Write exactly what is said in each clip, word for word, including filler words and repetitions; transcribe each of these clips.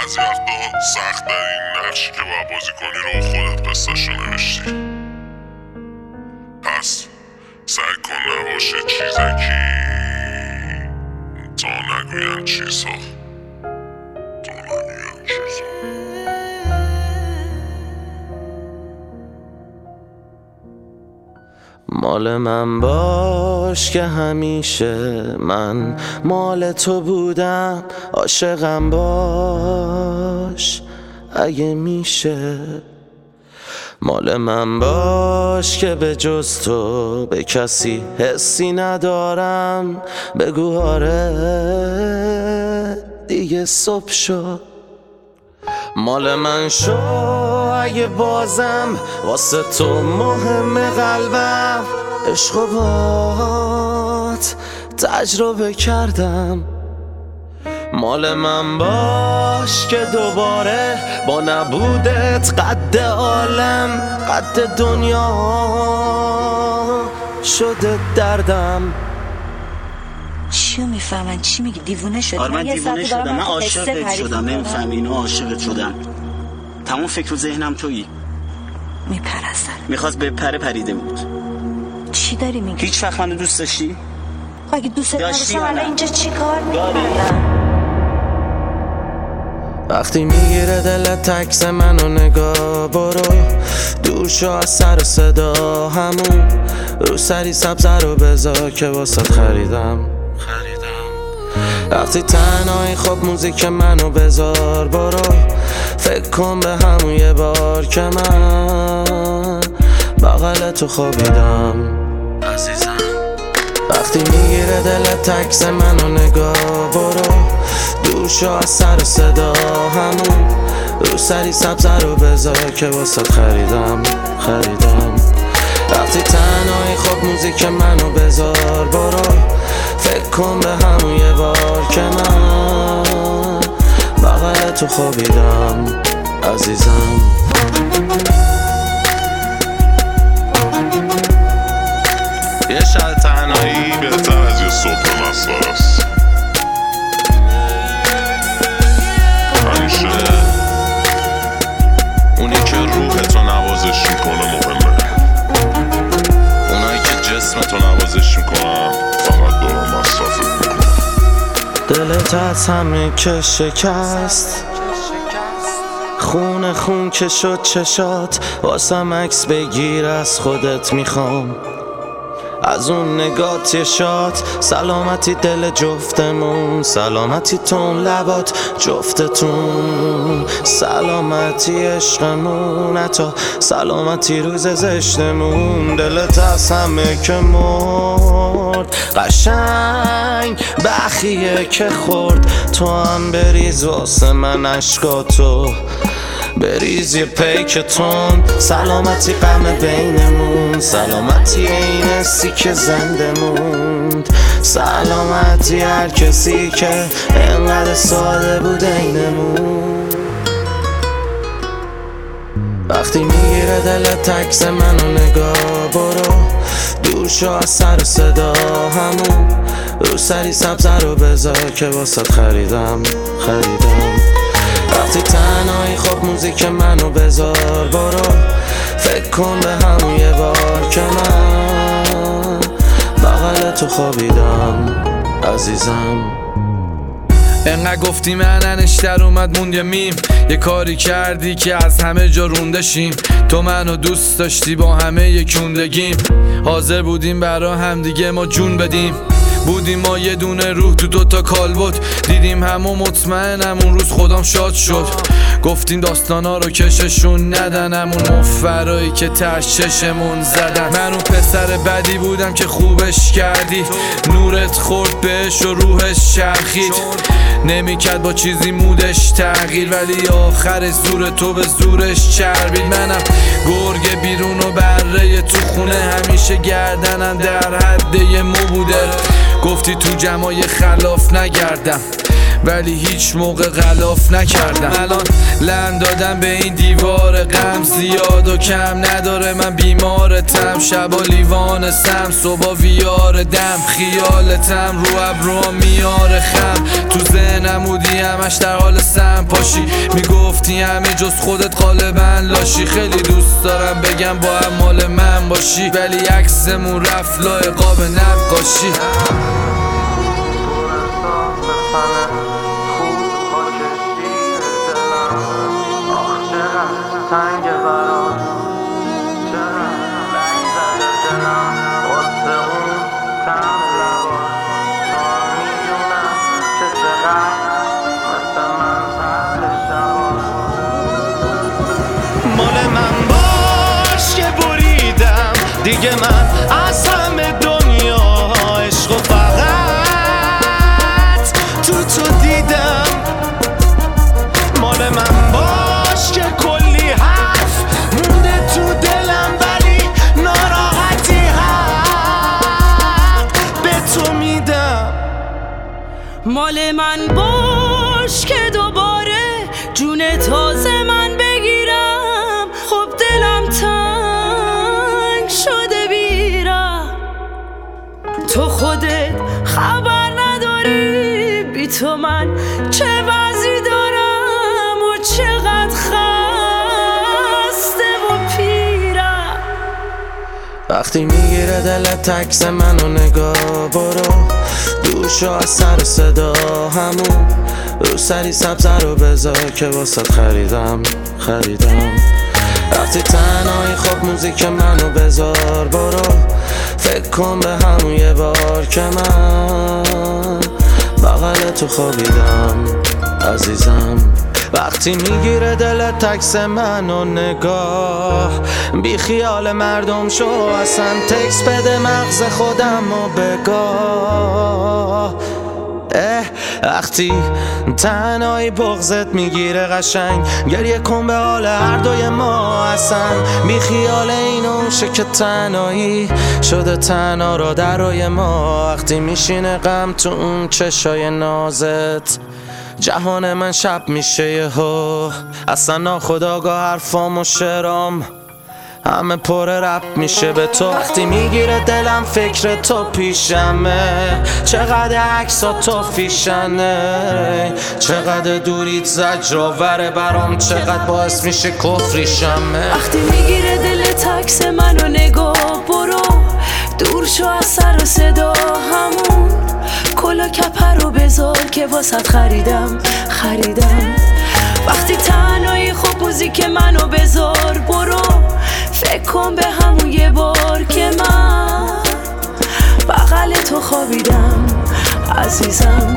بعضی وقتا سخت این نقشی که باید بازی کنی رو خودت قصه‌شو نوشتی. پس سعی کن نباشه چیزکی تا نگوین چیزها تا نگوین چیزها. مال من باش که همیشه من مال تو بودم، عاشقم باش اگه میشه. مال من باش که به جز تو به کسی حسی ندارم، بگو آره دیگه صبح شد. مال من شو اگه بازم واسه تو مهم قلبم، عشق و بات تجربه کردم. مال من باش که دوباره با نبودت قد عالم قد دنیا شده دردم. چیو میفهمن؟ چی میگی؟ دیوونه شدی؟ آره من دیوونه شدم، من عاشقت شدم، نمیفهمی اینو؟ عاشقت شدم، تمام فکر و ذهنم تویی. میپرستن میخواست به پره پریده بود. چی داری میگی؟ هیچ وقت منو دوست داشتی؟ خب اگه دوست داشتم الان اینجا چی کار میکنم؟ وقتی میگیره دلت تکس منو نگاه، برو دور شو از سر و صدا، همون رو سری سبزه رو بذار که واسات خریدم وقتی تنهایی خب موزیک منو بذار، برو فکر کن به همون یه بار که من بغل تو خوابیدم عزیزم. وقتی میگیره دلت تکس منو نگاه، برو دور شو از سر و صدا، همون رو سری سبزه رو بذار که واسات خریدم خریدم وقتی تنهایی خب موزیک منو بذار، برو فکر کن به همون یه بار که من بغل تو خوابیدم عزیزم. یه شب تنهایی بهتر از یه صبح مسخره است. همیشه اونی که روح تو نوازش میکنه مهمه، اونایی که جسم تو نوازش میکنن فقط دارن مصرفت میکنن. دلت از همه که شکست، خون خون که شد چشات، واسم عکس بگیر از خودت میخوام، از اون نگات یه شات. سلامتی دل جفتمون، سلامتی تون لبات جفتتون، سلامتی عشقمون، حتی سلامتی روز زشتمون. دلت از همه که مرد قشنگ بخیه که خورد، تو هم بریز واسه من عشقاتو، بریز یه پیک تون. سلامتی غم بینمون، سلامتی این حسی که زنده موند، سلامتی هر کسی که انقدر ساده بود اینمون. وقتی میگیره دلت تکس منو نگاه، برو دور شو از سر و صدا، همون رو سری سبزه رو بذار که واسات خریدم خریدم وقتی تنهایی خب موزیک منو بذار، برو فکر کن به همون یه بار که من بغل تو خوابیدم عزیزم. انقدر گفتی مننش در اومد موند یه میم، یه کاری کردی که از همه جا رونده شیم. تو منو دوست داشتی با همه یکوندگیم، حاضر بودیم برا هم دیگه ما جون بدیم. بودیم ما یه دونه روح تو دوتا کالبد، دیدیم همو مطمئنم اون روز خودم شاد شد. گفتیم داستانا رو کششون ندن، همون مفرایی که تش چشمون زدن. من اون پسر بدی بودم که خوبش کردی، نورت خورد بهش و روحش چرخید، نمیکرد با چیزی مودش تغییر، ولی آخر زور تو به زورش چربید. منم گرگ بیرون و بره تو خونه، همیشه گردنم در حد یه مو بوده. گفتی تو جمعای خلاف نگردم، ولی هیچ موقع غلاف نکردم. الان لند دادم به این دیوار غم، زیاد و کم نداره من بیمارتم. شبا لیوان سم، صبح ویار دم، خیالتم رو ابرو میاره خم. تو ذهنم بودی همش در حال سم پاشی، میگفتی همه جز خودت غالبا لاشی. خیلی دوست دارم بگم با هم مال من باشی، ولی عکسمون رفت لای قاب نقاشی. تنگ برات چرا رنگ زده دلم واسه اون تم لبات. تو میدونم که چقدر مثل من سهل شبات. مال من باش که بریدم دیگه، من از همه دنیا عشق و فقط تو تو دیدم. مال من باش که کلی حرف مونده تو دلم، ولی ناراحتی حق به تو میدم. مال من باش که دوباره جون تازه من بگیرم. خب دلم تنگ شده بیرم، تو خودت خبر نداری بی تو من چه وضعی دارم و چقدر خسته و پیرم. وقتی میگیره دلت عکس منو نگاه، برو دور شو از سر و صدا. همون رو سری سبزه رو بذار که واسه خریدم خریدم. وقتی تنهایی خب موزیک منو بذار، برو فکر کن به همون یه بار که من بغل تو خوابیدم عزیزم. وقتی میگیره دلت عکس منو نگاه، بی خیال مردم شو اصلا تکس بده مغز خودم و بگاه. اه وقتی تنهایی بغضت میگیره قشنگ، گریه کن به حال هر دوی ما اصلا. بی خیال این اونشه که تنهایی شده تنها را در روی ما. وقتی میشینه غم تو اون چشای نازت، جهان من شب میشه یهو. اصلا ناخودآگاه حرفام و شعرام همه پر رپ میشه به تو. وقتی میگیره دلم فکر تو پیشمه، چقدر عکسا تو فیشنه. چقدر دوریت زجرآوره برام، چقدر باعث میشه کفریشمه. وقتی میگیره دلت عکس منو نگاه، برو دور شو از سر و صدا. همون کلا کپر رو بذار که واسط خریدم خریدم. وقتی تنهایی خب موزیک منو بذار، برو فکر کن به همون یه بار که من بغل تو خوابیدم عزیزم.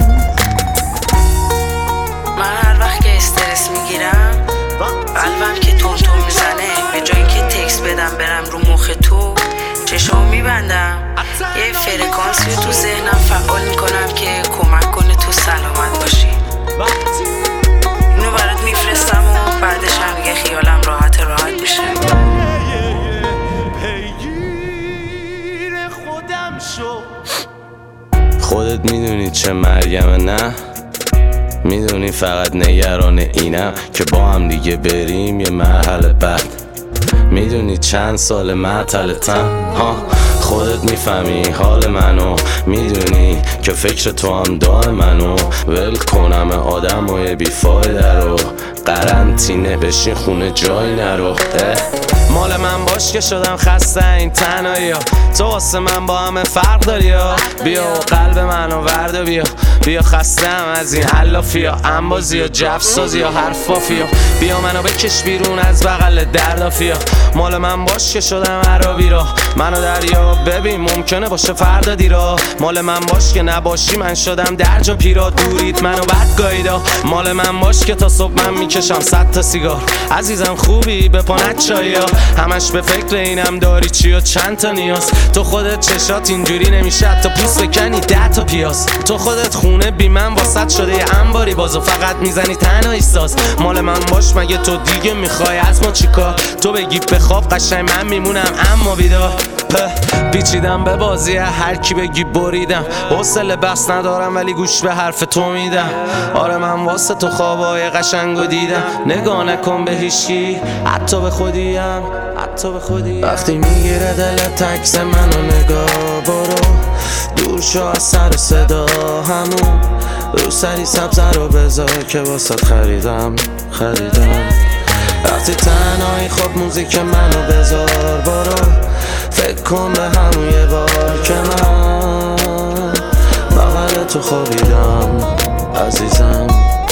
من هر وقت که استرس میگیرم، قلبم که تون تون میزنه، به جایی که تکس بدم برم رو مخ تو، چشام میبندم یه فرکانسی رو تو ذهنم فعال میکنم که کمک کنه تو سلامت باشی. اینو برات میفرستم و بعدش هم دیگه خیالم راحت راحت میشه. خودت میدونی چه مرگمه نه؟ میدونی فقط نگران اینم که با هم دیگه بریم یه مرحله بعد. میدونی چند سال معطلتم ها، خودت میفهمی حال منو، میدونی که فکر تو هم دای منو. ول کنم آدم های بیفایده رو، قرنطینه بشین خونه جای نرو. مال من باش که شدم خسته این تنهایی ها، تو واسه من با همه فرق داری ها. بیا و قلب منو ورد بیا، بیا خستم از این علافی ها، انبازی ها، جفسازی ها، حرفافی ها. بیا منو بکش بیرون از بغل دردافی ها. مال من باش که شدم عربی را، منو دریا ببین ممکنه باشه فردا دیرا. مال من باش که نباشی من شدم درجا پیرا، دورید منو بد گاییدا. مال من باش که تا صبح من میکشم صد تا سیگار. عزیزم خوبی به پانت چایی ها، همش به فکر اینم داری چی و چند تا نیاز. تو خودت چشات اینجوری نمیشه تا پوست بکنی ده تا پیاز. دریاس. تو خودت خونه بی من واسط شده یه انباری، بازو فقط میزنی تنها احساس. مال من باش مگه تو دیگه میخوای از ما چیکار؟ تو بگی بخواب قشنگ من میمونم اما بیدار. پیچیدم به بازی هر کی بگی بریدم، حوصله بحث ندارم ولی گوش به حرف تو میدم. آره من واسه تو خوابای قشنگو دیدم، نگاه نکن به هیچکی حتی به خودیم، حتی به خودیم. وقتی میگیره دلت عکس منو نگاه، برو دور شو از سر و صدا همون رو سری سبزه رو بذار که واسات خریدم خریدم. وقتی تنهایی خب موزیک منو بذار، برو فکر کن به همون یه بار که من بغل تو خوابیدم عزیزم.